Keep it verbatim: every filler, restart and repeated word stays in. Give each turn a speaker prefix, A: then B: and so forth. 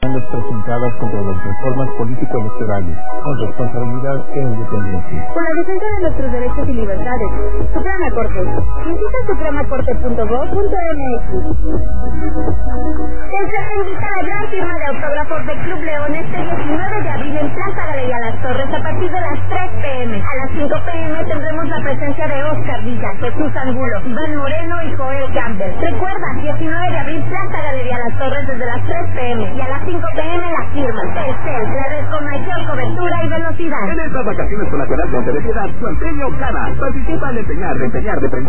A: Las presentadas contra las reformas político-electorales, con responsabilidad e independencia.
B: Con la defensa de nuestros derechos y libertades. Suprema Corte. Visita suprema corte punto gob punto eme equis. Se invita a la gran firma de autógrafos de Club León este diecinueve de abril en Plaza Galería Las Torres a partir de las tres pm. A las cinco pm tendremos la presencia de Oscar Villa, Jesús Angulo, Iván Moreno y Joel Campbell. Recuerda, diecinueve de abril, Plaza Galería Las Torres desde las tres pm y a las cinco pm la firma. Telcel, la red con mayor cobertura y velocidad.
C: En estas vacaciones con la Coral de Piedad, tu empeño gana. Participa al empeñar, de empeñar, de